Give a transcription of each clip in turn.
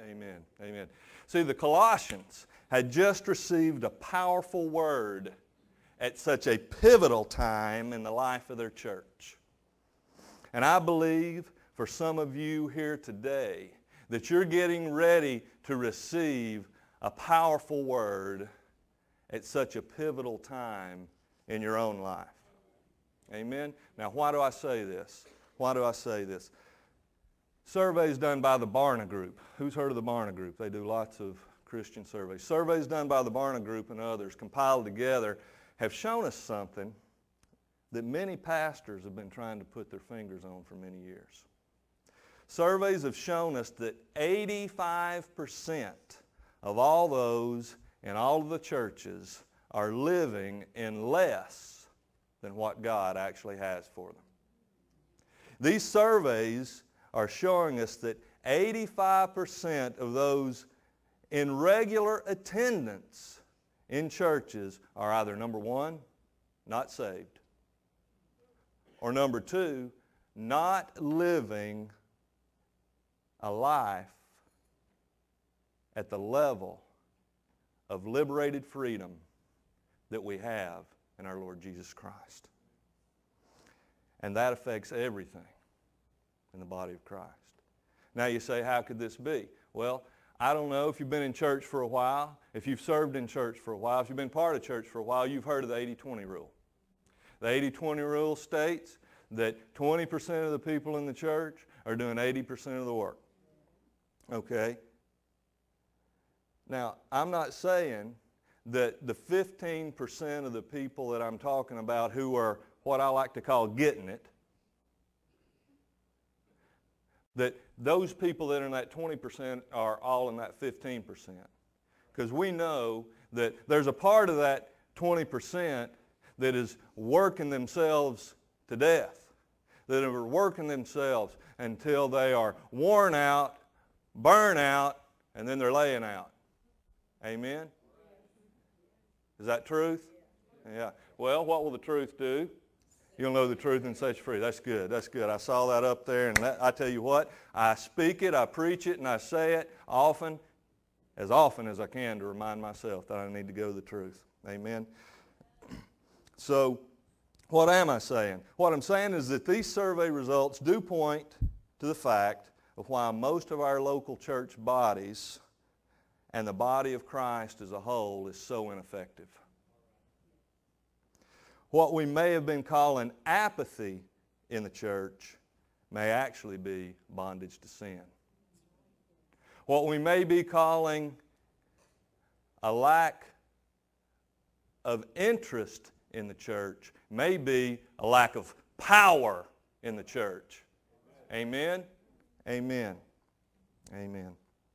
Amen. Amen. See, the Colossians had just received a powerful word at such a pivotal time in the life of their church. And I believe for some of you here today that you're getting ready to receive a powerful word at such a pivotal time in your own life. Amen? Now, why do I say this? Why do I say this? Surveys done by the Barna Group. Who's heard of the Barna Group? They do lots of Christian surveys. Surveys done by the Barna Group and others compiled together have shown us something that many pastors have been trying to put their fingers on for many years. Surveys have shown us that 85% of all those in all of the churches are living in less than what God actually has for them. These surveys are showing us that 85% of those in regular attendance in churches are either, number one, not saved, or number two, not living a life at the level of liberated freedom that we have in our Lord Jesus Christ. And that affects everything in the body of Christ. Now you say, how could this be? Well, I don't know if you've been in church for a while, if you've served in church for a while, if you've been part of church for a while, you've heard of the 80-20 rule. The 80-20 rule states that 20% of the people in the church are doing 80% of the work. Okay? Now, I'm not saying that the 15% of the people that I'm talking about who are what I like to call getting it, that those people that are in that 20% are all in that 15%. Because we know that there's a part of that 20% that is working themselves to death, that are working themselves until they are worn out, burn out, and then they're laying out. Amen? Is that truth? Yeah. Well, what will the truth do? You'll know the truth and set you free. That's good. That's good. I saw that up there, and I tell you what, I speak it, I preach it, and I say it often as I can to remind myself that I need to go to the truth. Amen? So, what am I saying? What I'm saying is that these survey results do point to the fact of why most of our local church bodies and the body of Christ as a whole is so ineffective. What we may have been calling apathy in the church may actually be bondage to sin. What we may be calling a lack of interest in the church may be a lack of power in the church. Amen? Amen. Amen.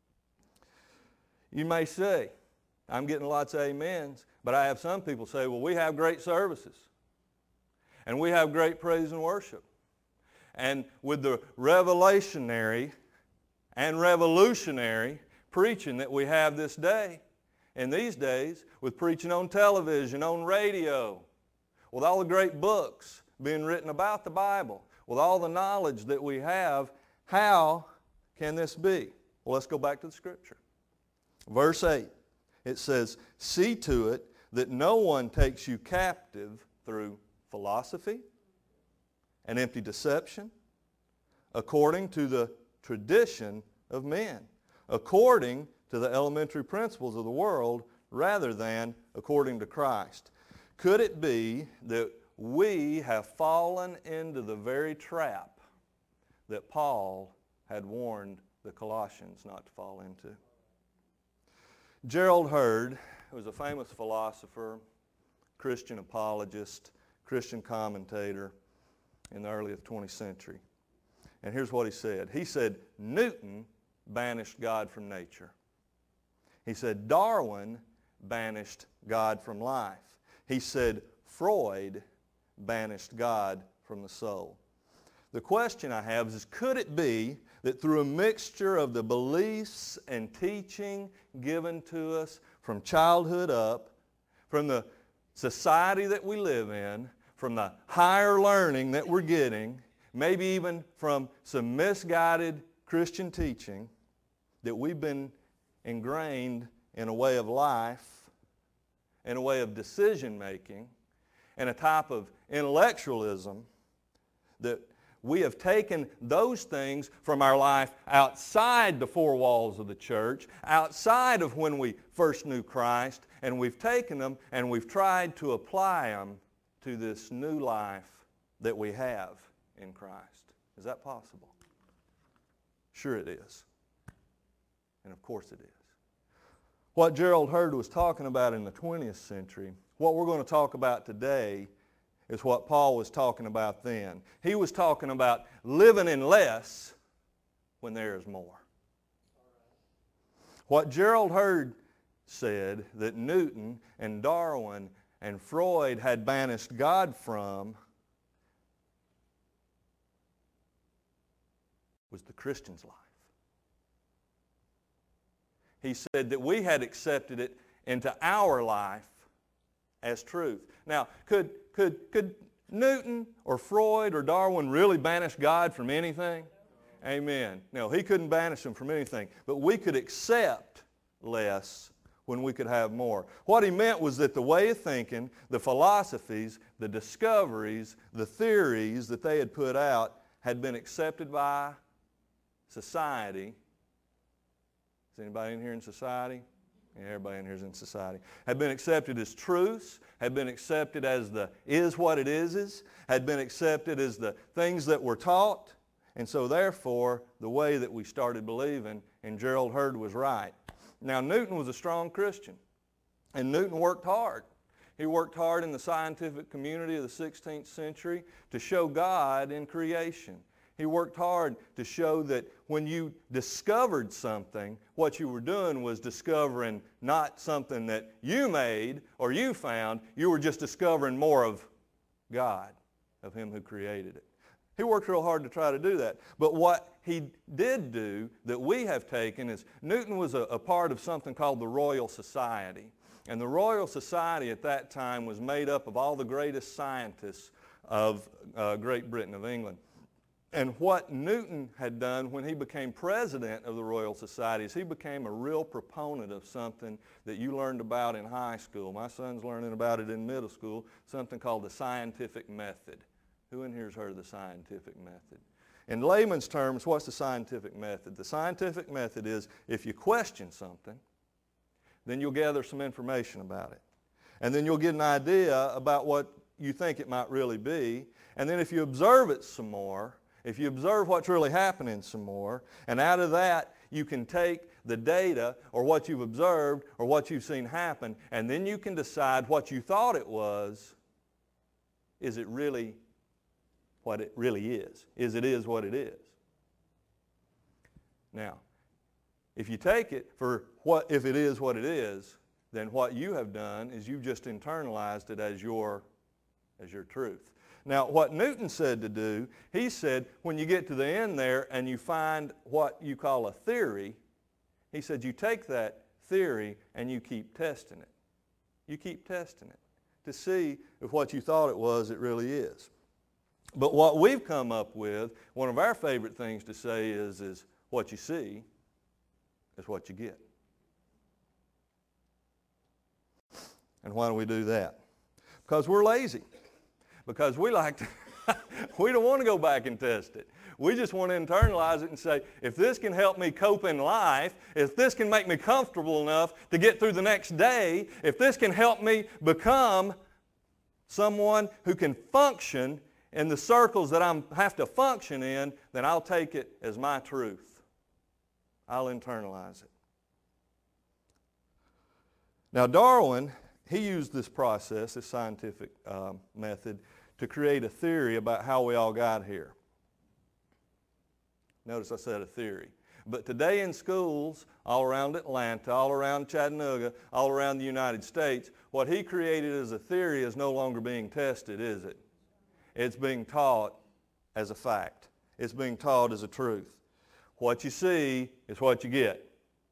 You may say, I'm getting lots of amens, but I have some people say, well, we have great services, and we have great praise and worship. And with the revelationary and revolutionary preaching that we have this day, in these days, with preaching on television, on radio, with all the great books being written about the Bible, with all the knowledge that we have, how can this be? Well, let's go back to the Scripture. Verse 8, it says, see to it that no one takes you captive through philosophy and empty deception, according to the tradition of men, according to the elementary principles of the world, rather than according to Christ. Could it be that we have fallen into the very trap that Paul had warned the Colossians not to fall into? Gerald Heard was a famous philosopher, Christian apologist, Christian commentator in the early 20th century. And here's what he said. He said, Newton banished God from nature. He said, Darwin banished God from life. He said, Freud banished God from the soul. The question I have is, could it be that through a mixture of the beliefs and teaching given to us from childhood up, from the society that we live in, from the higher learning that we're getting, maybe even from some misguided Christian teaching, that we've been ingrained in a way of life, in a way of decision making, and a type of intellectualism that we have taken those things from our life outside the four walls of the church, outside of when we first knew Christ, and we've taken them and we've tried to apply them to this new life that we have in Christ. Is that possible? Sure it is. And of course it is. What Gerald Heard was talking about in the 20th century, what we're going to talk about today is what Paul was talking about then. He was talking about living in less when there is more. What Gerald Heard said that Newton and Darwin and Freud had banished God from was the Christian's life. He said that we had accepted it into our life as truth. Now, could Newton or Freud or Darwin really banish God from anything? Amen. No, he couldn't banish them from anything. But we could accept less when we could have more. What he meant was that the way of thinking, the philosophies, the discoveries, the theories that they had put out had been accepted by society. Is anybody in here in society? Yeah, everybody in here is in society. Had been accepted as truths, had been accepted as the is what it is, had been accepted as the things that were taught. And so therefore, the way that we started believing, and Gerald Heard was right. Now, Newton was a strong Christian, and Newton worked hard. He worked hard in the scientific community of the 16th century to show God in creation. He worked hard to show that when you discovered something, what you were doing was discovering not something that you made or you found, you were just discovering more of God, of Him who created it. He worked real hard to try to do that. But what he did do that we have taken is Newton was a part of something called the Royal Society. And the Royal Society at that time was made up of all the greatest scientists of Great Britain, of England. And what Newton had done when he became president of the Royal Society is he became a real proponent of something that you learned about in high school. My son's learning about it in middle school, something called the scientific method. Who in here has heard of the scientific method? In layman's terms, what's the scientific method? The scientific method is if you question something, then you'll gather some information about it. And then you'll get an idea about what you think it might really be. And then if you observe it some more, if you observe what's really happening some more, and out of that you can take the data or what you've observed or what you've seen happen, and then you can decide what you thought it was, is it really what it really is? Is what it is? Now, if you take it for if it is what it is, then what you have done is you've just internalized it as your truth. Now, what Newton said to do, he said, when you get to the end there and you find what you call a theory, he said you take that theory and you keep testing it. You keep testing it to see if what you thought it was, it really is. But what we've come up with, one of our favorite things to say is what you see is what you get. And why do we do that? Because we're lazy. Because we like to, we don't want to go back and test it. We just want to internalize it and say, if this can help me cope in life, if this can make me comfortable enough to get through the next day, if this can help me become someone who can function in the circles that I have to function in, then I'll take it as my truth. I'll internalize it. Now, Darwin, he used this process, this scientific method, to create a theory about how we all got here. Notice I said a theory. But today in schools, all around Atlanta, all around Chattanooga, all around the United States, what he created as a theory is no longer being tested, is it? It's being taught as a fact. It's being taught as a truth. What you see is what you get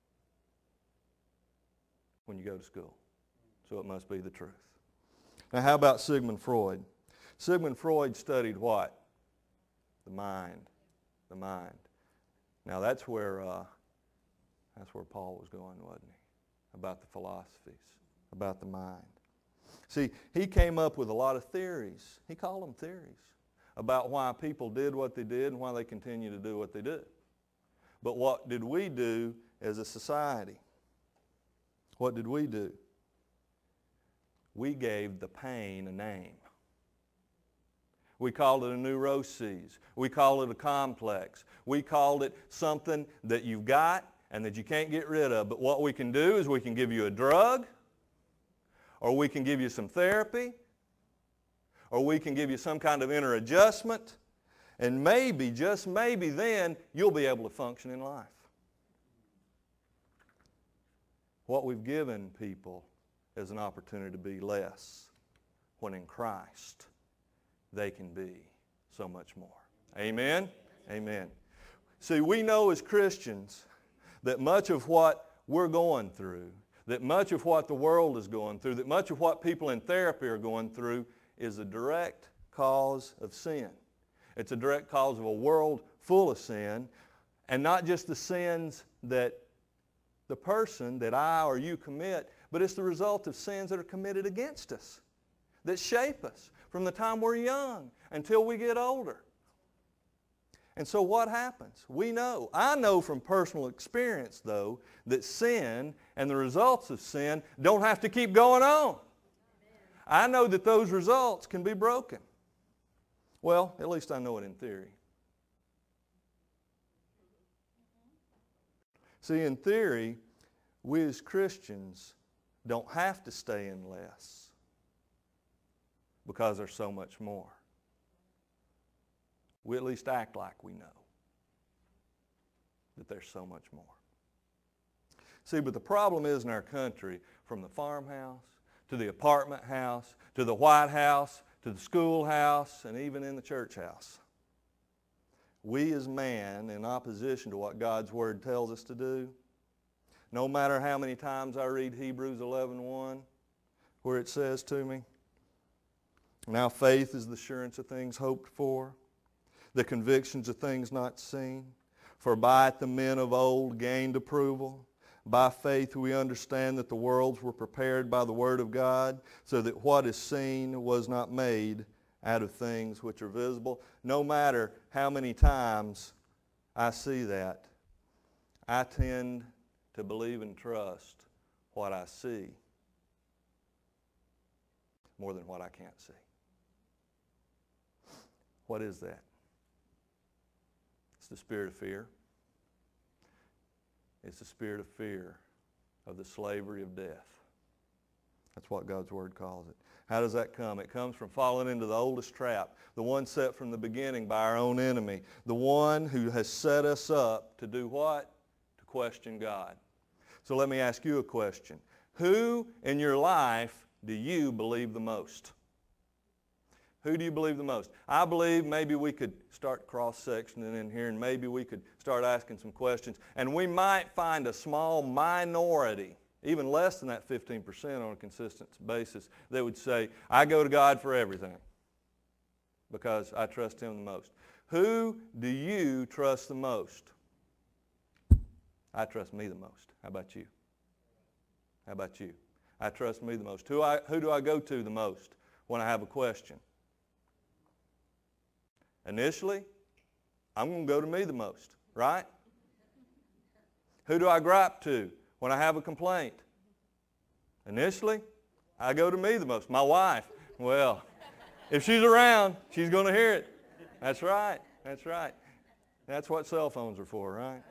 when you go to school. So it must be the truth. Now, how about Sigmund Freud? Sigmund Freud studied what? The mind. The mind. Now, that's where That's where Paul was going, wasn't he? About the philosophies, about the mind. See, he came up with a lot of theories. He called them theories about why people did what they did and why they continue to do what they do. But what did we do as a society? What did we do? We gave the pain a name. We called it a neuroses. We called it a complex. We called it something that you've got and that you can't get rid of. But what we can do is we can give you a drug, or we can give you some therapy, or we can give you some kind of inner adjustment, and maybe, just maybe then, you'll be able to function in life. What we've given people is an opportunity to be less, when in Christ they can be so much more. Amen? Amen. See, we know as Christians that much of what we're going through, that much of what the world is going through, that much of what people in therapy are going through is a direct cause of sin. It's a direct cause of a world full of sin, and not just the sins that the person, that I or you commit, but it's the result of sins that are committed against us, that shape us from the time we're young until we get older. And so what happens? We know, I know from personal experience though, that sin and the results of sin don't have to keep going on. I know that those results can be broken. Well, at least I know it in theory. See, in theory, we as Christians don't have to stay in less because there's so much more. We at least act like we know that there's so much more. See, but the problem is in our country, from the farmhouse to the apartment house to the White House to the schoolhouse and even in the church house, we as man, in opposition to what God's Word tells us to do, no matter how many times I read Hebrews 11:1, where it says to me, now faith is the assurance of things hoped for, the convictions of things not seen. For by it the men of old gained approval. By faith we understand that the worlds were prepared by the word of God, so that what is seen was not made out of things which are visible. No matter how many times I see that, I tend to believe and trust what I see more than what I can't see. What is that? It's the spirit of fear. It's the spirit of fear of the slavery of death. That's what God's Word calls it. How does that come? It comes from falling into the oldest trap, the one set from the beginning by our own enemy, the one who has set us up to do what? To question God. So let me ask you a question. Who in your life do you believe the most? Who do you believe the most? I believe maybe we could start cross-sectioning in here and maybe we could start asking some questions, and we might find a small minority, even less than that 15% on a consistent basis, that would say, I go to God for everything because I trust Him the most. Who do you trust the most? I trust me the most. How about you? How about you? I trust me the most. Who do I go to the most when I have a question? Initially, I'm going to go to me the most, right? Who do I gripe to when I have a complaint? Initially, I go to me the most. My wife. Well, if she's around, she's going to hear it. That's right. That's right. That's what cell phones are for, right?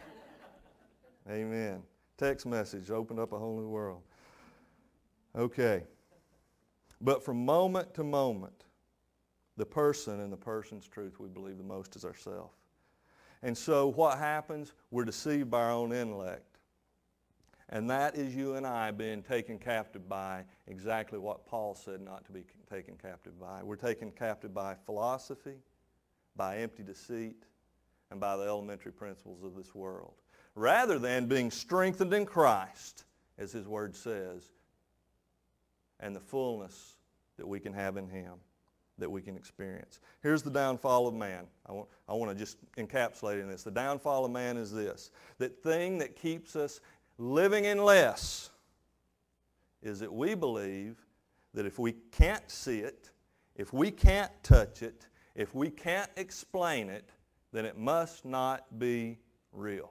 Amen. Text message opened up a whole new world. Okay. But from moment to moment, the person and the person's truth we believe the most is ourselves. And so what happens? We're deceived by our own intellect. And that is you and I being taken captive by exactly what Paul said not to be taken captive by. We're taken captive by philosophy, by empty deceit, and by the elementary principles of this world, rather than being strengthened in Christ, as His Word says, and the fullness that we can have in Him. that we can experience. Here's the downfall of man. I want to just encapsulate in this. The downfall of man is this. That thing that keeps us living in less is that we believe that if we can't see it, if we can't touch it, if we can't explain it, then it must not be real.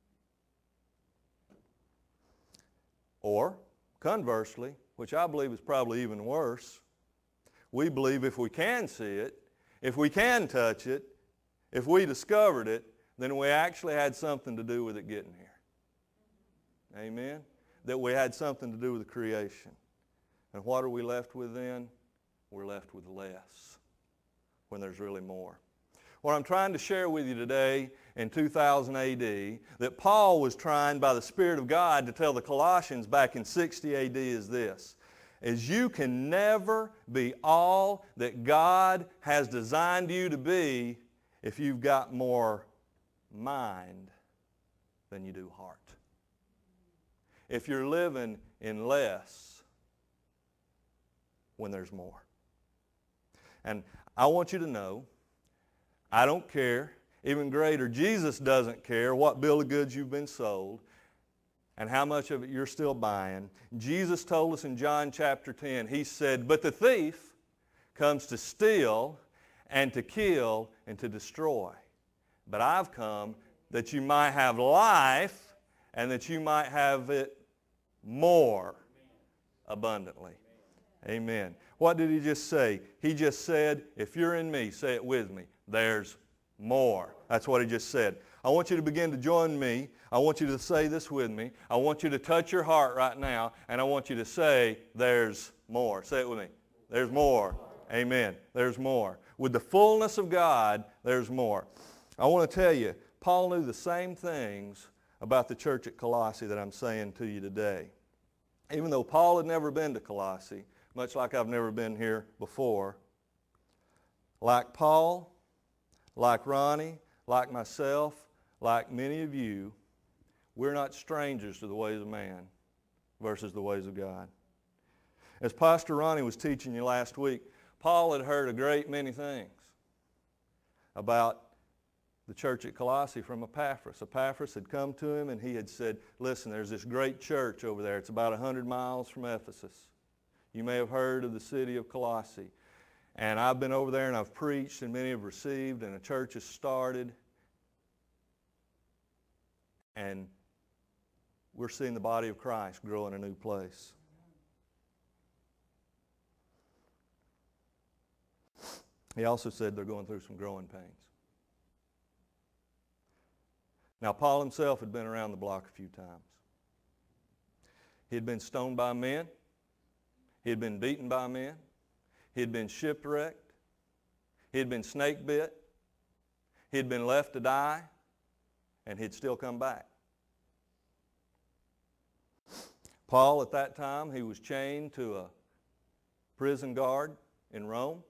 Or, conversely, which I believe is probably even worse, we believe if we can see it, if we can touch it, if we discovered it, then we actually had something to do with it getting here. Amen? That we had something to do with the creation. And what are we left with then? We're left with less when there's really more. What I'm trying to share with you today in 2000 AD, that Paul was trying by the Spirit of God to tell the Colossians back in 60 AD is this, is you can never be all that God has designed you to be if you've got more mind than you do heart. If you're living in less when there's more. And I want you to know, I don't care, even greater, Jesus doesn't care what bill of goods you've been sold and how much of it you're still buying. Jesus told us in John chapter 10, he said, but the thief comes to steal and to kill and to destroy. But I've come that you might have life and that you might have it more abundantly. Amen. What did he just say? He just said, if you're in me, say it with me, there's more. That's what he just said. I want you to begin to join me. I want you to say this with me. I want you to touch your heart right now, and I want you to say, there's more. Say it with me. There's more. Amen. There's more. With the fullness of God, there's more. I want to tell you, Paul knew the same things about the church at Colossae that I'm saying to you today. Even though Paul had never been to Colossae, much like I've never been here before, like Paul, like Ronnie, like myself, like many of you, we're not strangers to the ways of man versus the ways of God. As Pastor Ronnie was teaching you last week, Paul had heard a great many things about the church at Colossae from Epaphras. Epaphras had come to him and he had said, listen, there's this great church over there. It's about 100 miles from Ephesus. You may have heard of the city of Colossae. And I've been over there and I've preached and many have received and a church has started. And we're seeing the body of Christ grow in a new place. He also said they're going through some growing pains. Now, Paul himself had been around the block a few times. He had been stoned by men. He had been beaten by men. He had been shipwrecked. He had been snake bit. He had been left to die. And he'd still come back. Paul, at that time, he was chained to a prison guard in Rome.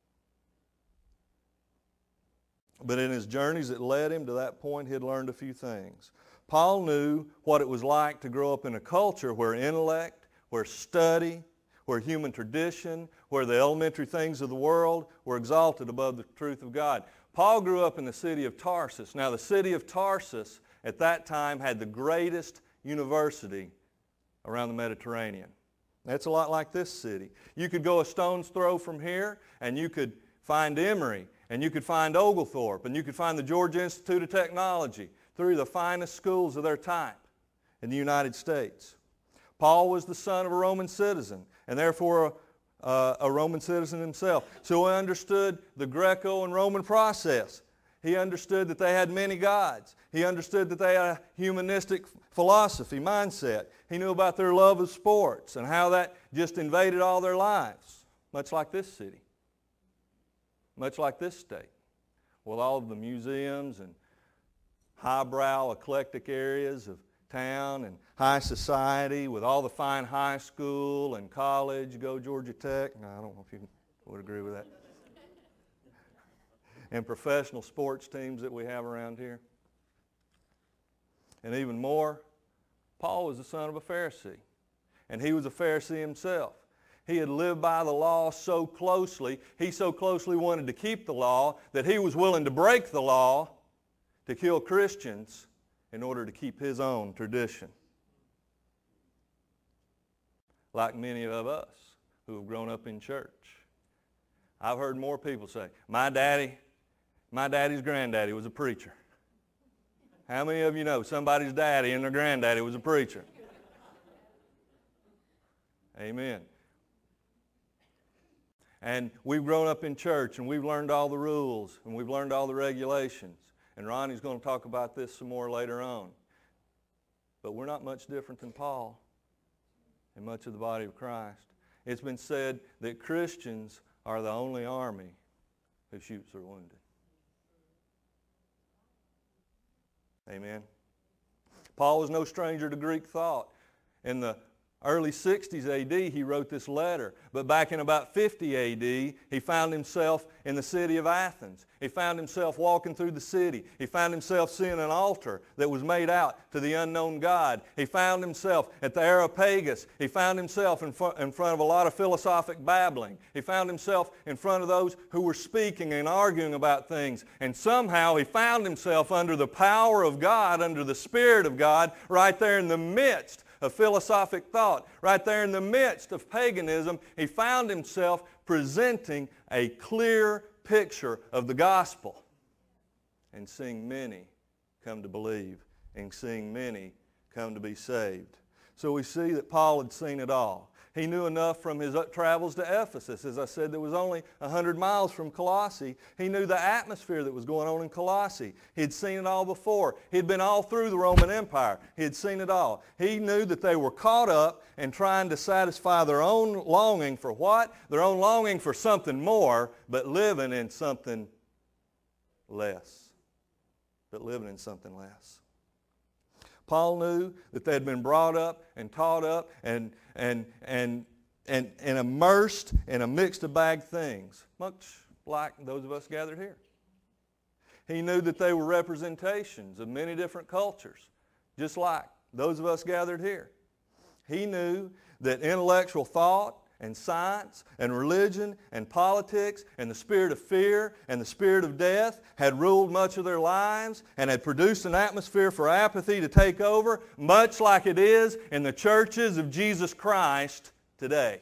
But in his journeys that led him to that point, he had learned a few things. Paul knew what it was like to grow up in a culture where intellect, where study, where human tradition, where the elementary things of the world were exalted above the truth of God. Paul grew up in the city of Tarsus. Now, the city of Tarsus at that time had the greatest university around the Mediterranean. That's a lot like this city. You could go a stone's throw from here, and you could find Emory, and you could find Oglethorpe, and you could find the Georgia Institute of Technology, three of the finest schools of their type in the United States. Paul was the son of a Roman citizen, and therefore a Roman citizen himself. So he understood the Greco and Roman process. He understood that they had many gods. He understood that they had a humanistic philosophy, mindset. He knew about their love of sports and how that just invaded all their lives, much like this city, much like this state, with all of the museums and highbrow, eclectic areas of town and high society, with all the fine high school and college, go Georgia Tech. No, I don't know if you would agree with that. And professional sports teams that we have around here. And even more, Paul was the son of a Pharisee. And he was a Pharisee himself. He had lived by the law so closely. He so closely wanted to keep the law that he was willing to break the law to kill Christians in order to keep his own tradition. Like many of us who have grown up in church. I've heard more people say, my daddy's granddaddy was a preacher. How many of you know somebody's daddy and their granddaddy was a preacher? Amen. And we've grown up in church and we've learned all the rules and we've learned all the regulations. And Ronnie's going to talk about this some more later on. But we're not much different than Paul and much of the body of Christ. It's been said that Christians are the only army who shoots their wounded. Amen. Paul was no stranger to Greek thought. In the early 60s AD, he wrote this letter. But back in about 50 AD, he found himself in the city of Athens. He found himself walking through the city. He found himself seeing an altar that was made out to the unknown God. He found himself at the Areopagus. He found himself in front of a lot of philosophic babbling. He found himself in front of those who were speaking and arguing about things. And somehow he found himself under the power of God, under the Spirit of God, right there in the midst of philosophic thought. Right there in the midst of paganism, he found himself presenting a clear picture of the gospel and seeing many come to believe and seeing many come to be saved. So we see that Paul had seen it all. He knew enough from his travels to Ephesus. As I said, that was only 100 miles from Colossae. He knew the atmosphere that was going on in Colossae. He had seen it all before. He had been all through the Roman Empire. He had seen it all. He knew that they were caught up in trying to satisfy their own longing for what? Their own longing for something more, but living in something less. But living in something less. Paul knew that they had been brought up and taught up and immersed in a mixed bag things, much like those of us gathered here. He knew that they were representations of many different cultures, just like those of us gathered here. He knew that intellectual thought and science and religion and politics and the spirit of fear and the spirit of death had ruled much of their lives and had produced an atmosphere for apathy to take over, much like it is in the churches of Jesus Christ today.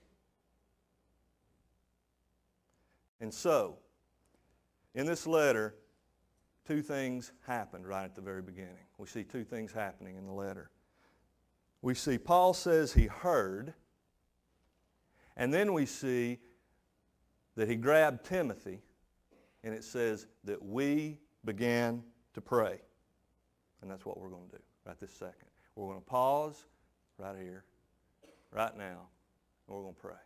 And so, in this letter, two things happened right at the very beginning. We see two things happening in the letter. We see Paul says he heard. And then we see that he grabbed Timothy, and it says that we began to pray. And that's what we're going to do right this second. We're going to pause right here, right now, and we're going to pray.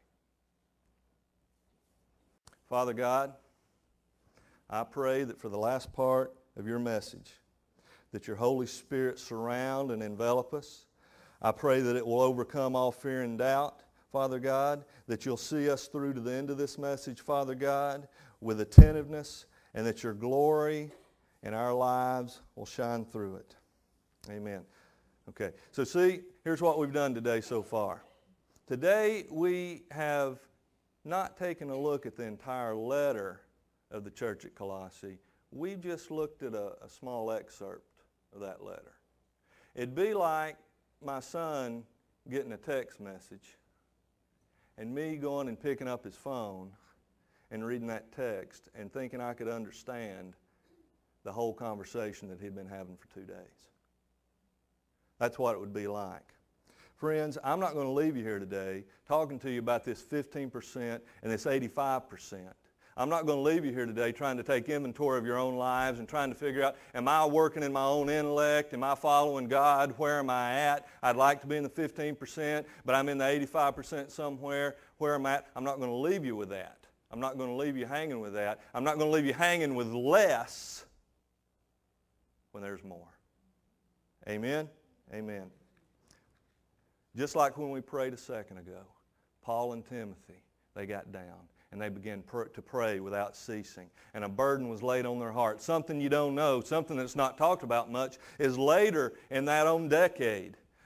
Father God, I pray that for the last part of your message, that your Holy Spirit surround and envelop us. I pray that it will overcome all fear and doubt. Father God, that you'll see us through to the end of this message, Father God, with attentiveness, and that your glory in our lives will shine through it. Amen. Okay, so see, here's what we've done today so far. Today we have not taken a look at the entire letter of the church at Colossae. We've just looked at a small excerpt of that letter. It'd be like my son getting a text message and me going and picking up his phone and reading that text and thinking I could understand the whole conversation that he'd been having for 2 days. That's what it would be like. Friends, I'm not going to leave you here today talking to you about this 15% and this 85%. I'm not going to leave you here today trying to take inventory of your own lives and trying to figure out, am I working in my own intellect? Am I following God? Where am I at? I'd like to be in the 15%, but I'm in the 85% somewhere. Where am I at? I'm not going to leave you with that. I'm not going to leave you hanging with that. I'm not going to leave you hanging with less when there's more. Amen? Amen. Just like when we prayed a second ago, Paul and Timothy, they got down. And they began to pray without ceasing. And a burden was laid on their heart. Something you don't know, something that's not talked about much, is later in that own decade.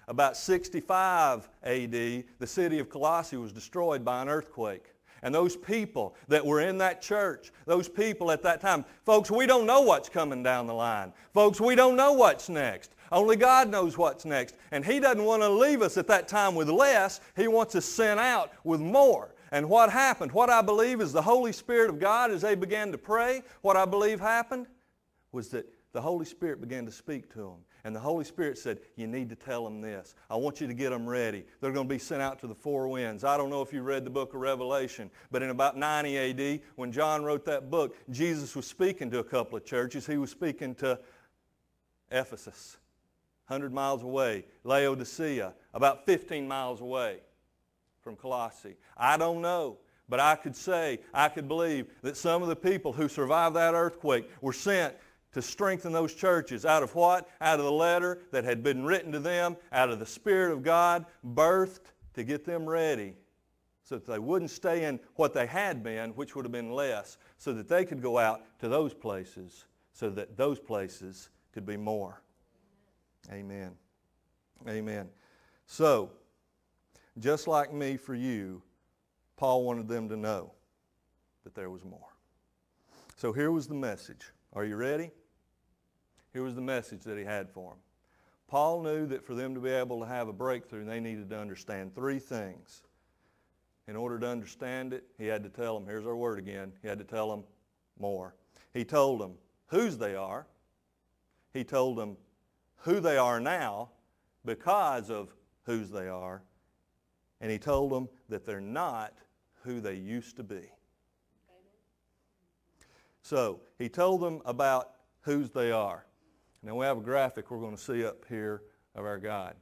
about 65 A.D., the city of Colossae was destroyed by an earthquake. And those people that were in that church, those people at that time, folks, we don't know what's coming down the line. Folks, we don't know what's next. Only God knows what's next. And He doesn't want to leave us at that time with less. He wants us sent out with more. And what happened? What I believe is the Holy Spirit of God, as they began to pray, what I believe happened was that the Holy Spirit began to speak to them. And the Holy Spirit said, you need to tell them this. I want you to get them ready. They're going to be sent out to the four winds. I don't know if you read the book of Revelation, but in about 90 A.D., when John wrote that book, Jesus was speaking to a couple of churches. He was speaking to Ephesus, 100 miles away, Laodicea, about 15 miles away from Colossae. I don't know, but I could believe that some of the people who survived that earthquake were sent to strengthen those churches. Out of what? Out of the letter that had been written to them, out of the Spirit of God, birthed to get them ready so that they wouldn't stay in what they had been, which would have been less, so that they could go out to those places, so that those places could be more. Amen. Amen. So, just like me for you, Paul wanted them to know that there was more. So here was the message. Are you ready? Here was the message that he had for them. Paul knew that for them to be able to have a breakthrough, they needed to understand three things. In order to understand it, he had to tell them, here's our word again, he had to tell them more. He told them whose they are. He told them who they are now because of whose they are. And he told them that they're not who they used to be. So he told them about whose they are. Now we have a graphic we're going to see up here of our God.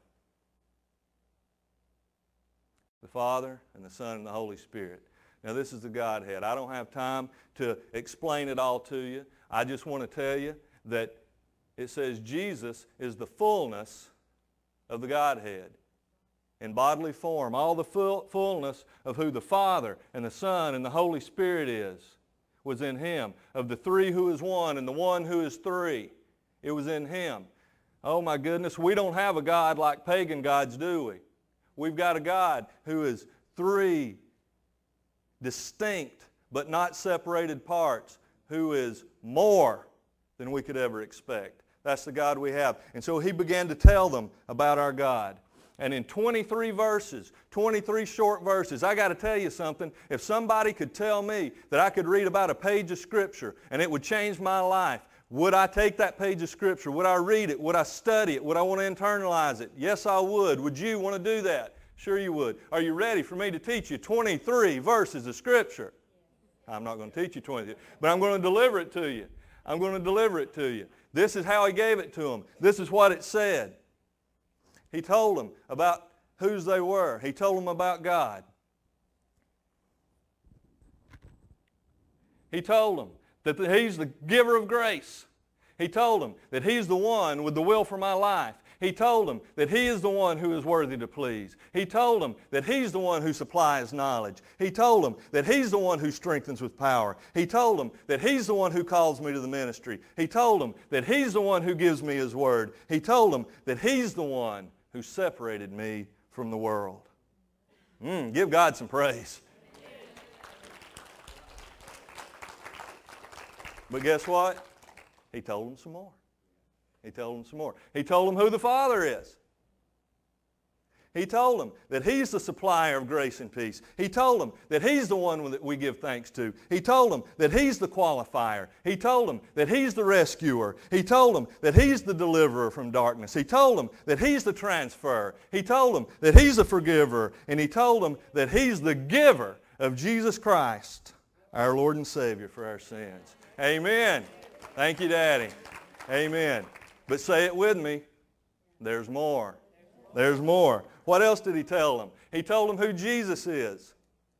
The Father and the Son and the Holy Spirit. Now this is the Godhead. I don't have time to explain it all to you. I just want to tell you that it says Jesus is the fullness of the Godhead in bodily form. All the fullness of who the Father and the Son and the Holy Spirit is was in Him. Of the three who is one and the one who is three, it was in Him. Oh my goodness, we don't have a God like pagan gods, do we? We've got a God who is three distinct but not separated parts, who is more than we could ever expect. That's the God we have. And so he began to tell them about our God. And in 23 verses, 23 short verses, I got to tell you something. If somebody could tell me that I could read about a page of Scripture and it would change my life, would I take that page of Scripture? Would I read it? Would I study it? Would I want to internalize it? Yes, I would. Would you want to do that? Sure you would. Are you ready for me to teach you 23 verses of Scripture? I'm not going to teach you 23, but I'm going to deliver it to you. I'm going to deliver it to you. This is how he gave it to them. This is what it said. He told them about whose they were. He told them about God. He told them that He's the giver of grace. He told them that He's the one with the will for my life. He told them that He is the one who is worthy to please. He told them that He's the one who supplies knowledge. He told them that He's the one who strengthens with power. He told them that He's the one who calls me to the ministry. He told them that He's the one who gives me His word. He told them that He's the one who separated me from the world. Give God some praise. But guess what? He told them some more. He told them some more. He told them who the Father is. He told them that He's the supplier of grace and peace. He told them that He's the one that we give thanks to. He told them that He's the qualifier. He told them that He's the rescuer. He told them that He's the deliverer from darkness. He told them that He's the transferer. He told them that He's the forgiver. And He told them that He's the giver of Jesus Christ, our Lord and Savior for our sins. Amen. Thank you, Daddy. Amen. But say it with me. There's more. There's more. What else did He tell them? He told them who Jesus is.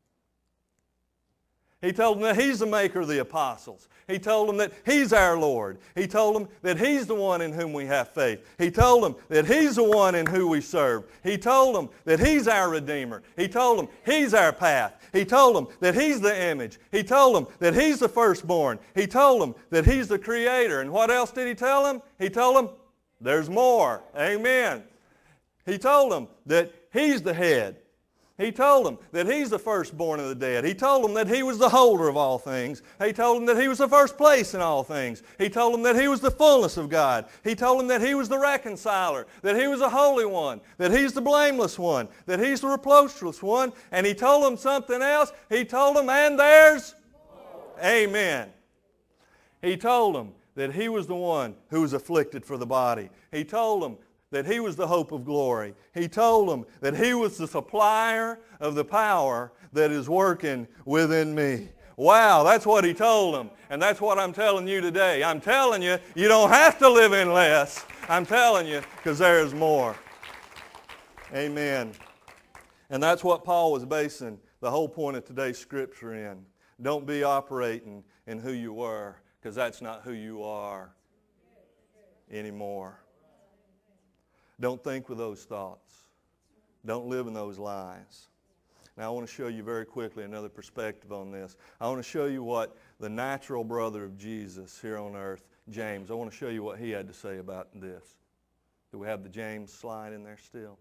He told them that He's the maker of the apostles. He told them that He's our Lord. He told them that He's the one in whom we have faith. He told them that He's the one in whom we serve. He told them that He's our Redeemer. He told them He's our path. He told them that He's the image. He told them that He's the firstborn. He told them that He's the Creator. And what else did He tell them? He told them there's more. Amen. He told them that He's the head. He told them that He's the firstborn of the dead. He told them that He was the holder of all things. He told them that He was the first place in all things. He told them that He was the fullness of God. He told them that He was the reconciler, that He was the Holy One, that He's the blameless one, that He's the reproachless one. And He told them something else. He told them, and there's more. Amen. He told them that He was the one who was afflicted for the body. He told them that He was the hope of glory. He told them that He was the supplier of the power that is working within me. Wow, that's what He told them. And that's what I'm telling you today. I'm telling you, you don't have to live in less. I'm telling you, because there is more. Amen. And that's what Paul was basing the whole point of today's scripture in. Don't be operating in who you were, because that's not who you are anymore. Don't think with those thoughts. Don't live in those lies. Now I want to show you very quickly another perspective on this. I want to show you what the natural brother of Jesus here on earth, James, I want to show you what he had to say about this. Do we have the James slide in there still?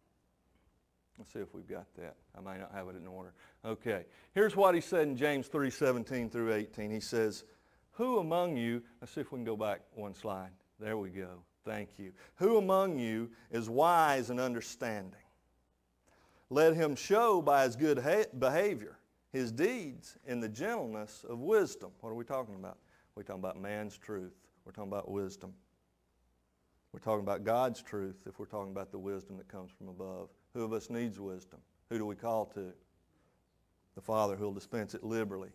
Let's see if we've got that. I may not have it in order. Okay. Here's what he said in James 3:17 through 18. He says, who among you, let's see if we can go back one slide. There we go. Thank you. Who among you is wise and understanding? Let him show by his good behavior his deeds in the gentleness of wisdom. What are we talking about? We're talking about man's truth. We're talking about wisdom. We're talking about God's truth if we're talking about the wisdom that comes from above. Who of us needs wisdom? Who do we call to? The Father who will dispense it liberally.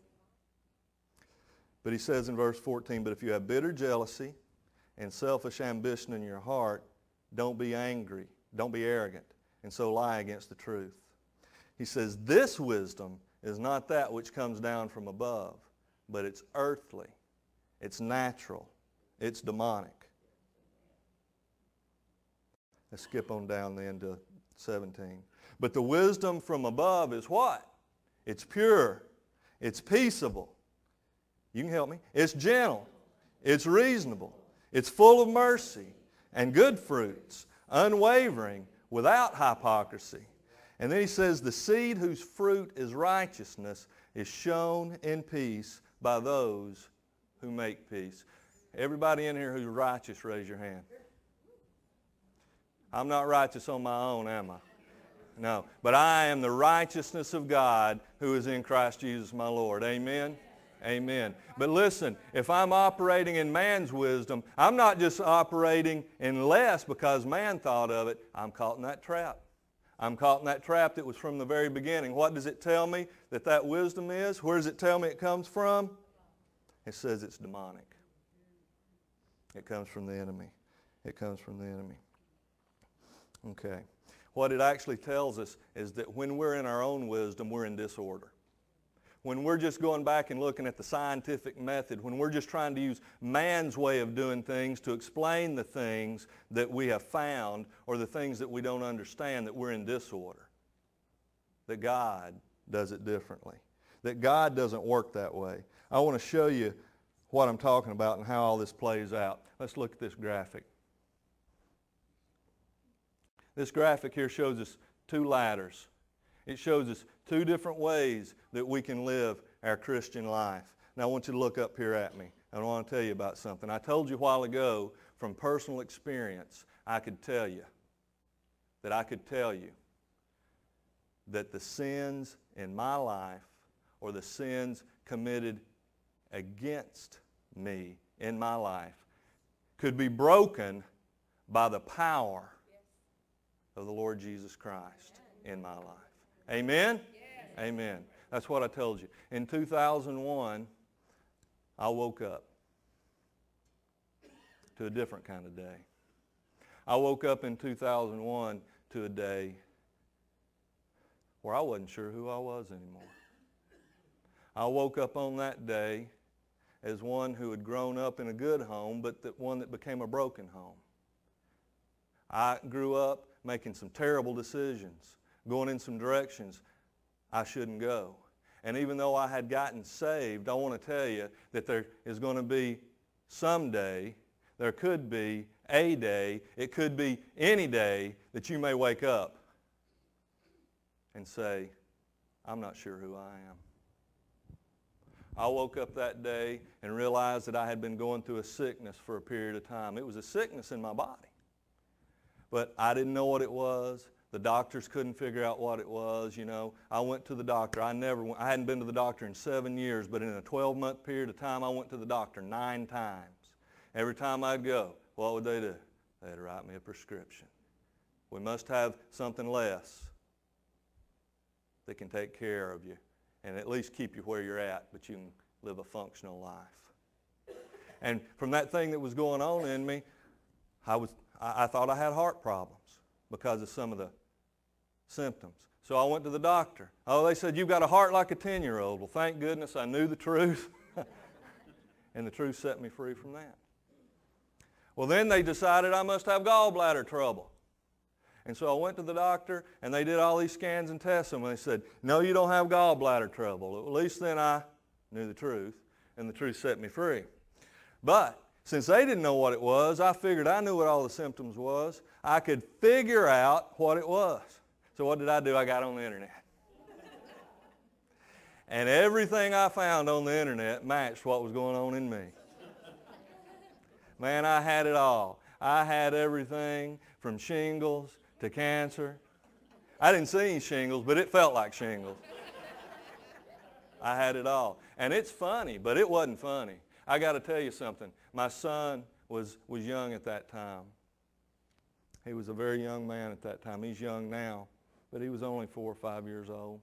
But he says in verse 14, but if you have bitter jealousy and selfish ambition in your heart, don't be angry, don't be arrogant, and so lie against the truth. He says, this wisdom is not that which comes down from above, but it's earthly, it's natural, it's demonic. Let's skip on down then to 17. But the wisdom from above is what? It's pure, it's peaceable. You can help me. It's gentle, it's reasonable. It's full of mercy and good fruits, unwavering, without hypocrisy. And then he says, the seed whose fruit is righteousness is shown in peace by those who make peace. Everybody in here who's righteous, raise your hand. I'm not righteous on my own, am I? No. But I am the righteousness of God who is in Christ Jesus my Lord. Amen? Amen. But listen, if I'm operating in man's wisdom, I'm not just operating in less because man thought of it. I'm caught in that trap. I'm caught in that trap that was from the very beginning. What does it tell me that wisdom is? Where does it tell me it comes from? It says it's demonic. It comes from the enemy. It comes from the enemy. Okay. What it actually tells us is that when we're in our own wisdom, we're in disorder. When we're just going back and looking at the scientific method, when we're just trying to use man's way of doing things to explain the things that we have found or the things that we don't understand, that we're in disorder. That God does it differently. That God doesn't work that way. I want to show you what I'm talking about and how all this plays out. Let's look at this graphic. This graphic here shows us two ladders. It shows us two different ways that we can live our Christian life. Now I want you to look up here at me. I want to tell you about something. I told you a while ago from personal experience, I could tell you that the sins in my life or the sins committed against me in my life could be broken by the power of the Lord Jesus Christ in my life. Amen? Yes. Amen. That's what I told you. In 2001, I woke up to a different kind of day. I woke up in 2001 to a day where I wasn't sure who I was anymore. I woke up on that day as one who had grown up in a good home, but one that became a broken home. I grew up making some terrible decisions, going in some directions I shouldn't go. And even though I had gotten saved, I want to tell you that there is going to be someday, there could be a day. It could be any day that you may wake up and say, I'm not sure who I am. I woke up that day and realized that I had been going through a sickness for a period of time. It was a sickness in my body. But I didn't know what it was. The doctors couldn't figure out what it was, you know. I went to the doctor. I hadn't been to the doctor in 7 years, but in a 12-month period of time, I went to the doctor 9 times. Every time I'd go, what would they do? They'd write me a prescription. We must have something less that can take care of you and at least keep you where you're at, but you can live a functional life. And from that thing that was going on in me, I thought I had heart problems because of some of the symptoms. So I went to the doctor. Oh, they said, you've got a heart like a 10-year-old. Well, thank goodness I knew the truth. And the truth set me free from that. Well, then they decided I must have gallbladder trouble. And so I went to the doctor, and they did all these scans and tests, and they said, no, you don't have gallbladder trouble. At least then I knew the truth, and the truth set me free. But since they didn't know what it was, I figured I knew what all the symptoms was. I could figure out what it was. So what did I do? I got on the internet. And everything I found on the internet matched what was going on in me. Man, I had it all. I had everything from shingles to cancer. I didn't see any shingles, but it felt like shingles. I had it all. And it's funny, but it wasn't funny. I got to tell you something. My son was young at that time. He was a very young man at that time. He's young now, but he was only 4 or 5 years old.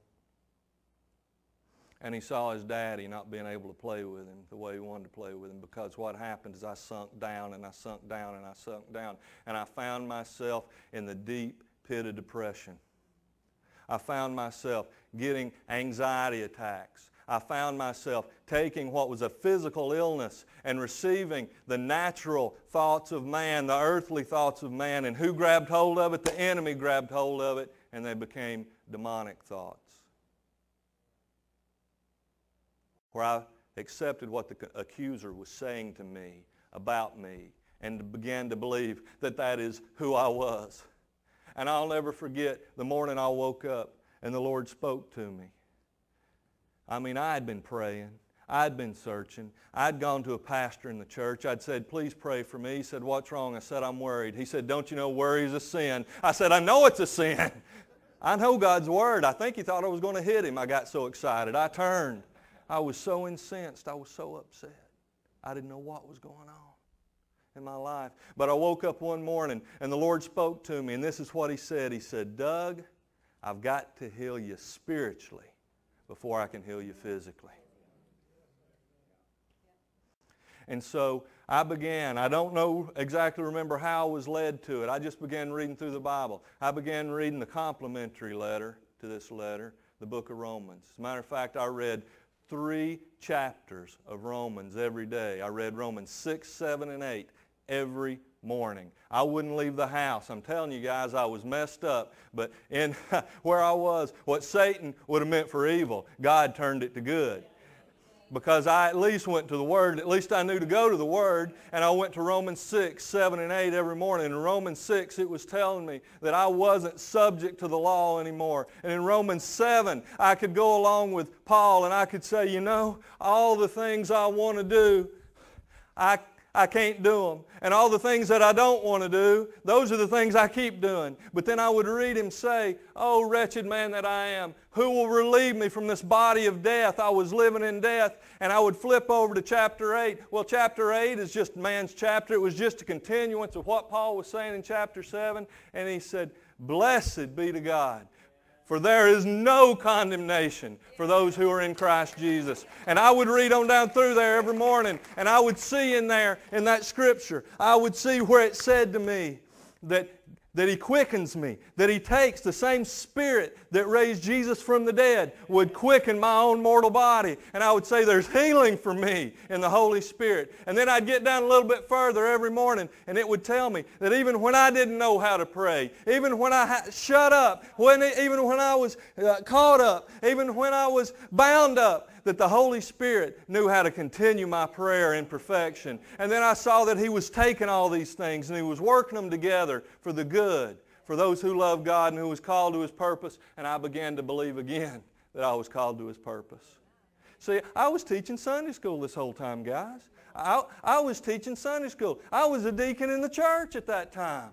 And he saw his daddy not being able to play with him the way he wanted to play with him, because what happened is I sunk down and I sunk down and I sunk down. And I found myself in the deep pit of depression. I found myself getting anxiety attacks. I found myself taking what was a physical illness and receiving the natural thoughts of man, the earthly thoughts of man. And who grabbed hold of it? The enemy grabbed hold of it, and they became demonic thoughts. Where I accepted what the accuser was saying to me about me and began to believe that that is who I was. And I'll never forget the morning I woke up and the Lord spoke to me. I mean, I had been praying. I'd been searching. I'd gone to a pastor in the church. I'd said, please pray for me. He said, what's wrong? I said, I'm worried. He said, don't you know worry is a sin? I said, I know it's a sin. I know God's word. I think he thought I was going to hit him. I got so excited. I turned. I was so incensed. I was so upset. I didn't know what was going on in my life. But I woke up one morning and the Lord spoke to me, and this is what he said. He said, Doug, I've got to heal you spiritually before I can heal you physically. And so I began. I don't remember how I was led to it. I just began reading through the Bible. I began reading the complementary letter to this letter, the book of Romans. As a matter of fact, I read 3 chapters of Romans every day. I read Romans 6, 7, and 8 every morning. I wouldn't leave the house. I'm telling you guys, I was messed up. But in where I was, what Satan would have meant for evil, God turned it to good. Because I at least went to the Word. At least I knew to go to the Word. And I went to Romans 6, 7, and 8 every morning. In Romans 6, it was telling me that I wasn't subject to the law anymore. And in Romans 7, I could go along with Paul and I could say, you know, all the things I want to do, I can't do them. And all the things that I don't want to do, those are the things I keep doing. But then I would read him say, oh, wretched man that I am, who will relieve me from this body of death? I was living in death. And I would flip over to chapter 8. Well, chapter 8 is just man's chapter. It was just a continuance of what Paul was saying in chapter 7. And he said, blessed be to God, for there is no condemnation for those who are in Christ Jesus. And I would read on down through there every morning, and I would see in there, in that scripture, I would see where it said to me that he quickens me, that he takes the same Spirit that raised Jesus from the dead, would quicken my own mortal body. And I would say there's healing for me in the Holy Spirit. And then I'd get down a little bit further every morning, and it would tell me that even when I didn't know how to pray, even when I shut up, even when I was caught up, even when I was bound up, that the Holy Spirit knew how to continue my prayer in perfection. And then I saw that He was taking all these things and He was working them together for the good, for those who love God and who was called to His purpose. And I began to believe again that I was called to His purpose. See, I was teaching Sunday school this whole time, guys. I was teaching Sunday school. I was a deacon in the church at that time.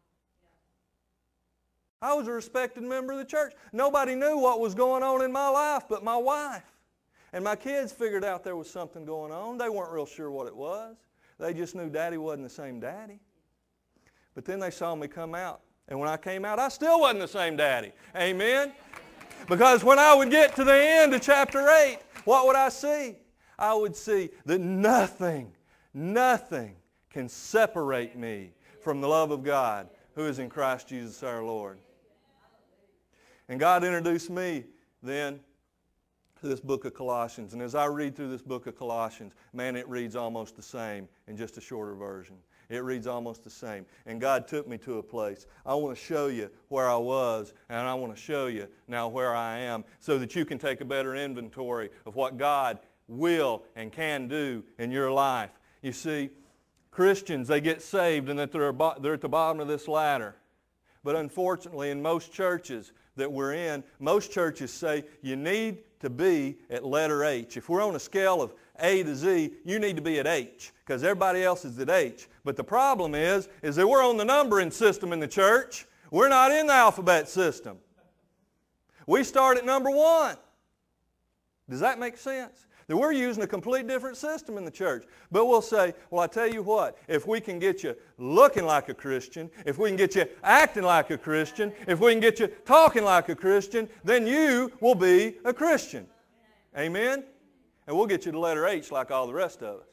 I was a respected member of the church. Nobody knew what was going on in my life but my wife. And my kids figured out there was something going on. They weren't real sure what it was. They just knew Daddy wasn't the same Daddy. But then they saw me come out. And when I came out, I still wasn't the same Daddy. Amen? Because when I would get to the end of chapter 8, what would I see? I would see that nothing can separate me from the love of God who is in Christ Jesus our Lord. And God introduced me then to this book of Colossians. And as I read through this book of Colossians, man, it reads almost the same in just a shorter version. It reads almost the same. And God took me to a place. I want to show you where I was, and I want to show you now where I am so that you can take a better inventory of what God will and can do in your life. You see, Christians, they get saved and that they're at the bottom of this ladder. But unfortunately, in most churches that we're in, most churches say you need to be at letter H. If we're on a scale of A to Z, you need to be at H because everybody else is at H. But the problem is that we're on the numbering system in the church. We're not in the alphabet system. We start at number 1. Does that make sense? That we're using a complete different system in the church. But we'll say, well, I tell you what, if we can get you looking like a Christian, if we can get you acting like a Christian, if we can get you talking like a Christian, then you will be a Christian. Amen? And we'll get you to letter H like all the rest of us.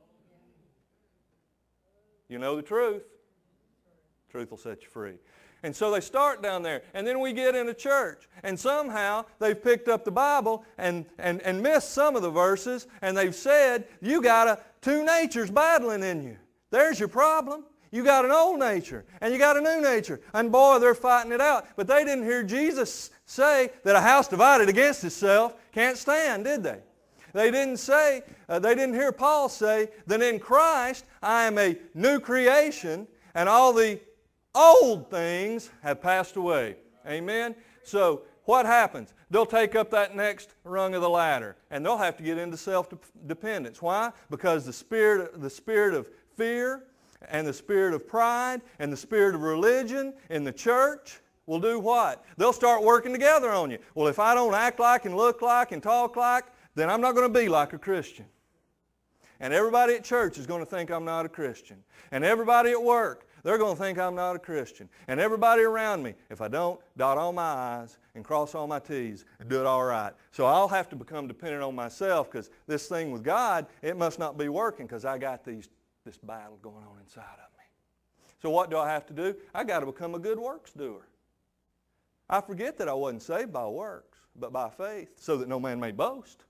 You know the truth. Truth will set you free. And so they start down there, and then we get into church, and somehow they've picked up the Bible and missed some of the verses, and they've said, you got two natures battling in you. There's your problem. You got an old nature, and you got a new nature, and boy, they're fighting it out. But they didn't hear Jesus say that a house divided against itself can't stand, did they? They didn't hear Paul say that in Christ I am a new creation, and all the old things have passed away. Amen? So what happens? They'll take up that next rung of the ladder, and they'll have to get into self-dependence. Why? Because the spirit of fear and the spirit of pride and the spirit of religion in the church will do what? They'll start working together on you. Well, if I don't act like and look like and talk like, then I'm not going to be like a Christian. And everybody at church is going to think I'm not a Christian. And everybody at work, they're going to think I'm not a Christian. And everybody around me, if I don't dot all my I's and cross all my T's and do it all right. So I'll have to become dependent on myself because this thing with God, it must not be working because I got this battle going on inside of me. So what do I have to do? I got to become a good works doer. I forget that I wasn't saved by works, but by faith, so that no man may boast.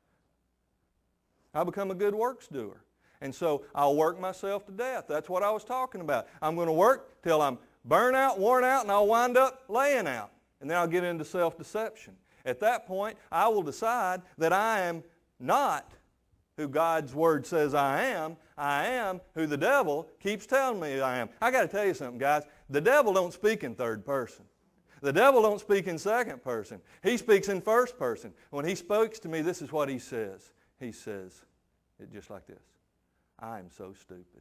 I become a good works doer. And so I'll work myself to death. That's what I was talking about. I'm going to work till I'm burned out, worn out, and I'll wind up laying out. And then I'll get into self-deception. At that point, I will decide that I am not who God's Word says I am who the devil keeps telling me I am. I got to tell you something, guys. The devil don't speak in third person. The devil don't speak in second person. He speaks in first person. When he speaks to me, this is what he says. He says it just like this. I am so stupid.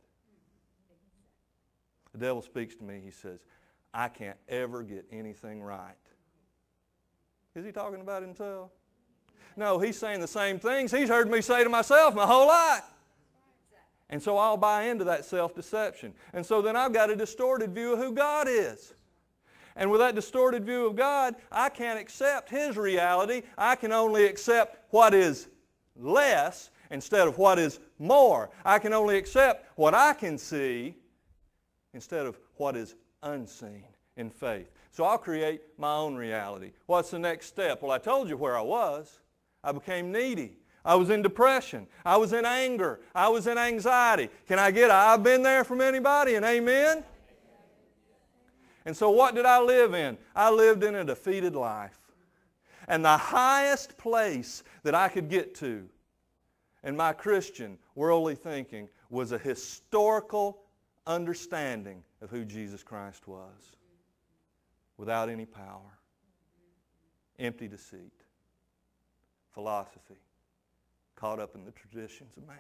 The devil speaks to me. He says, I can't ever get anything right. Is he talking about himself? No, he's saying the same things he's heard me say to myself my whole life. And so I'll buy into that self-deception. And so then I've got a distorted view of who God is. And with that distorted view of God, I can't accept His reality. I can only accept what is less instead of what is more. I can only accept what I can see instead of what is unseen in faith. So I'll create my own reality. What's the next step? Well, I told you where I was. I became needy. I was in depression. I was in anger. I was in anxiety. Can I get I've been there from anybody? And amen? And so what did I live in? I lived in a defeated life. And the highest place that I could get to in my Christian worldly thinking was a historical understanding of who Jesus Christ was, without any power, empty deceit, philosophy, caught up in the traditions of man.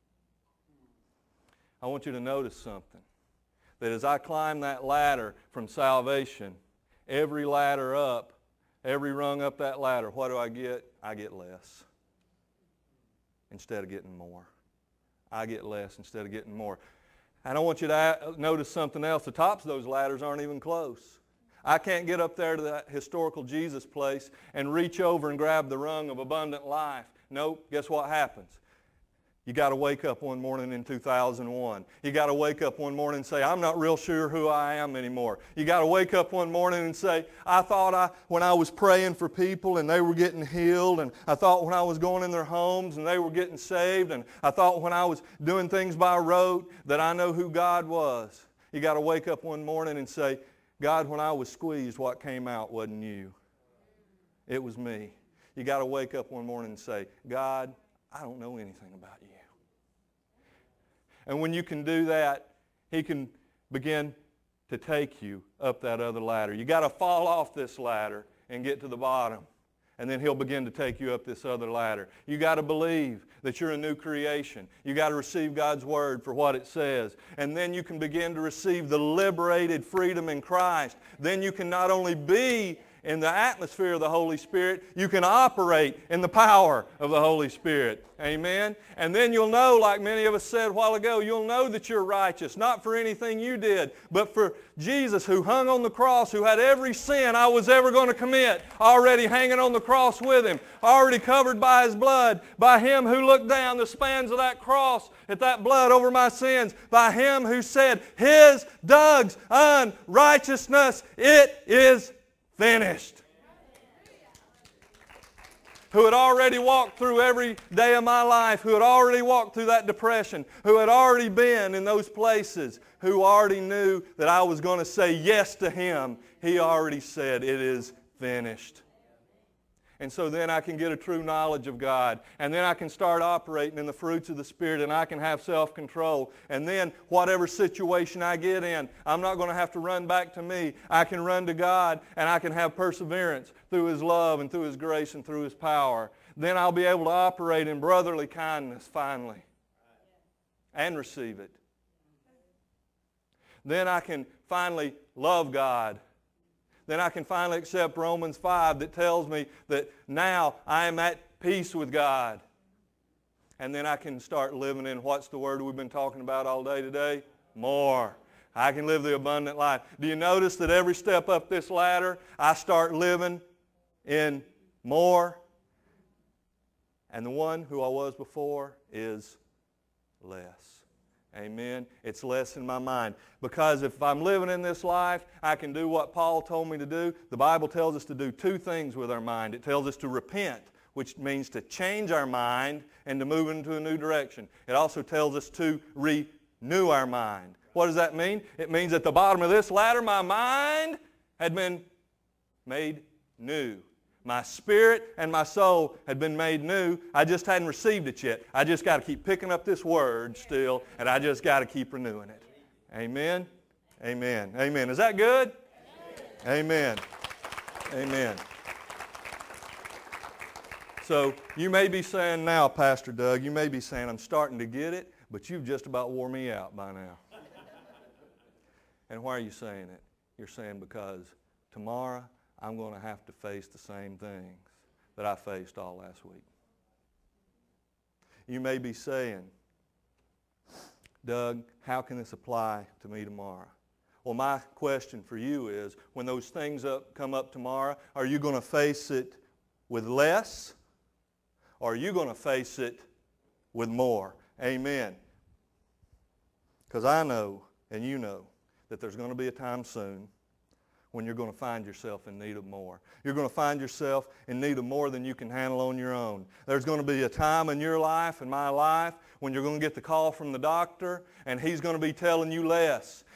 I want you to notice something, that as I climb that ladder from salvation, every ladder up, every rung up that ladder, what do I get? I get less instead of getting more. I get less instead of getting more. And I want you to notice something else. The tops of those ladders aren't even close. I can't get up there to that historical Jesus place and reach over and grab the rung of abundant life. Nope. Guess what happens? You got to wake up one morning in 2001. You got to wake up one morning and say, I'm not real sure who I am anymore. You got to wake up one morning and say, I thought when I was praying for people and they were getting healed, and I thought when I was going in their homes and they were getting saved, and I thought when I was doing things by rote that I know who God was. You got to wake up one morning and say, God, when I was squeezed, what came out wasn't you. It was me. You got to wake up one morning and say, God, I don't know anything about you. And when you can do that, He can begin to take you up that other ladder. You got to fall off this ladder and get to the bottom. And then He'll begin to take you up this other ladder. You got to believe that you're a new creation. You got to receive God's Word for what it says. And then you can begin to receive the liberated freedom in Christ. Then you can not only be in the atmosphere of the Holy Spirit, you can operate in the power of the Holy Spirit. Amen? And then you'll know, like many of us said a while ago, you'll know that you're righteous, not for anything you did, but for Jesus who hung on the cross, who had every sin I was ever going to commit, already hanging on the cross with Him, already covered by His blood, by Him who looked down the spans of that cross at that blood over my sins, by Him who said, His Doug's unrighteousness, it is finished. Who had already walked through every day of my life, who had already walked through that depression, who had already been in those places, who already knew that I was going to say yes to Him. He already said, it is finished. And so then I can get a true knowledge of God. And then I can start operating in the fruits of the Spirit, and I can have self-control. And then whatever situation I get in, I'm not going to have to run back to me. I can run to God, and I can have perseverance through His love and through His grace and through His power. Then I'll be able to operate in brotherly kindness finally and receive it. Then I can finally love God. Then I can finally accept Romans 5 that tells me that now I am at peace with God. And then I can start living in, what's the word we've been talking about all day today? More. I can live the abundant life. Do you notice that every step up this ladder, I start living in more? And the one who I was before is less. Amen. It's less in my mind. Because if I'm living in this life, I can do what Paul told me to do. The Bible tells us to do two things with our mind. It tells us to repent, which means to change our mind and to move into a new direction. It also tells us to renew our mind. What does that mean? It means at the bottom of this ladder, my mind had been made new. My spirit and my soul had been made new. I just hadn't received it yet. I just got to keep picking up this word still, and I just got to keep renewing it. Amen? Amen. Amen. Is that good? Amen. Amen. So you may be saying now, Pastor Doug, you may be saying, I'm starting to get it, but you've just about wore me out by now. And why are you saying it? You're saying because tomorrow I'm going to have to face the same things that I faced all last week. You may be saying, Doug, how can this apply to me tomorrow? Well, my question for you is, when those things come up tomorrow, are you going to face it with less, or are you going to face it with more? Amen. Because I know, and you know, that there's going to be a time soon when you're going to find yourself in need of more. You're going to find yourself in need of more than you can handle on your own. There's going to be a time in your life, in my life, when you're going to get the call from the doctor, and he's going to be telling you less.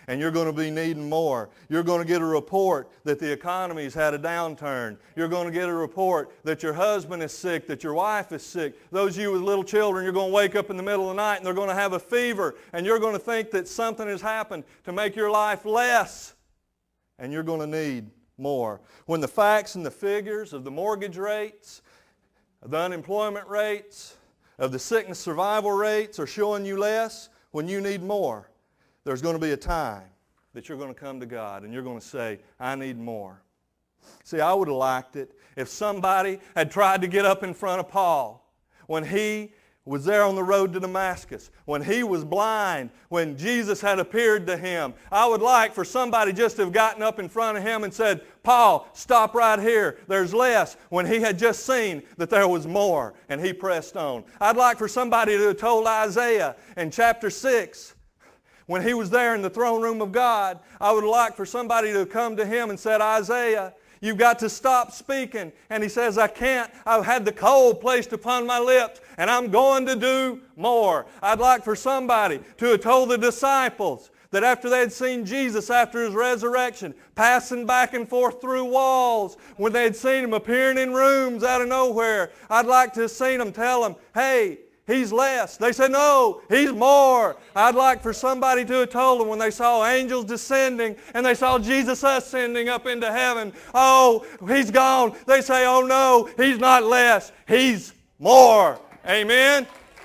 and you're going to be needing more. You're going to get a report that the economy's had a downturn. You're going to get a report that your husband is sick, that your wife is sick. Those of you with little children, you're going to wake up in the middle of the night and they're going to have a fever, and you're going to think that something has happened to make your life less, and you're going to need more. When the facts and the figures of the mortgage rates, of the unemployment rates, of the sickness survival rates are showing you less, when you need more, there's going to be a time that you're going to come to God and you're going to say, I need more. See, I would have liked it if somebody had tried to get up in front of Paul when he was there on the road to Damascus, when he was blind, when Jesus had appeared to him. I would like for somebody just to have gotten up in front of him and said, Paul, stop right here. There's less, when he had just seen that there was more, and he pressed on. I'd like for somebody to have told Isaiah in chapter 6, when he was there in the throne room of God, I would like for somebody to have come to him and said, Isaiah, you've got to stop speaking. And he says, I can't. I've had the coal placed upon my lips, and I'm going to do more. I'd like for somebody to have told the disciples that after they had seen Jesus after His resurrection, passing back and forth through walls, when they had seen Him appearing in rooms out of nowhere, I'd like to have seen them tell them, hey, He's less. They said, no, He's more. I'd like for somebody to have told them when they saw angels descending and they saw Jesus ascending up into heaven, oh, He's gone. They say, oh no, He's not less. He's more. Amen?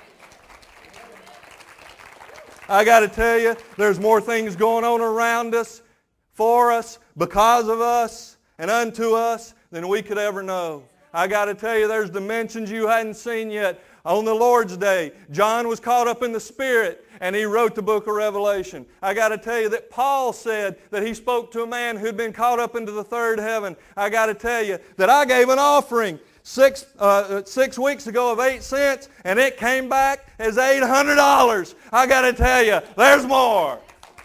I got to tell you, there's more things going on around us, for us, because of us, and unto us than we could ever know. I got to tell you, there's dimensions you hadn't seen yet. On the Lord's Day, John was caught up in the Spirit, and he wrote the book of Revelation. I got to tell you that Paul said that he spoke to a man who'd been caught up into the third heaven. I got to tell you that I gave an offering 6 weeks ago of 8 cents, and it came back as $800. I got to tell you, there's more.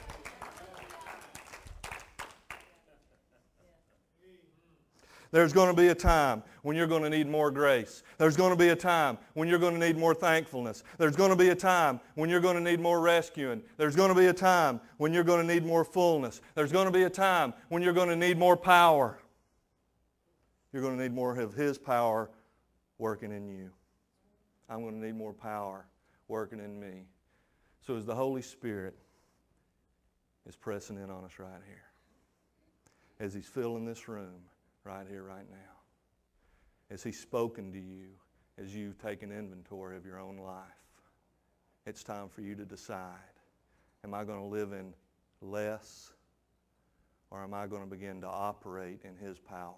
There's going to be a time when you're going to need more grace. There's going to be a time when you're going to need more thankfulness. There's going to be a time when you're going to need more rescuing. There's going to be a time when you're going to need more fullness. There's going to be a time when you're going to need more power. You're going to need more of His power working in you. I'm going to need more power working in me. So as the Holy Spirit is pressing in on us right here, as He's filling this room right here, right now, as He's spoken to you, as you've taken inventory of your own life, it's time for you to decide, am I going to live in less, or am I going to begin to operate in His power?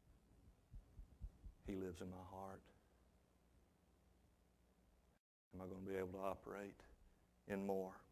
He lives in my heart. Am I going to be able to operate in more?